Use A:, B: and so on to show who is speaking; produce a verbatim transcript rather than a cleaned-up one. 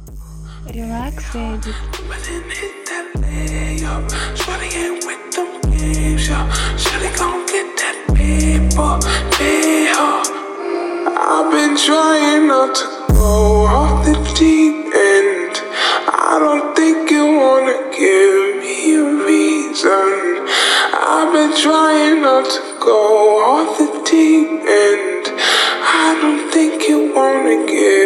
A: Relax, Edit.
B: But then hit that layup. Shawty ain't with them games, yo. Shawty gon' get that paper, paper. I've been trying not to go off the deep end. I don't think you wanna give me a reason. I've been trying not to go off the deep end. I don't think you wanna give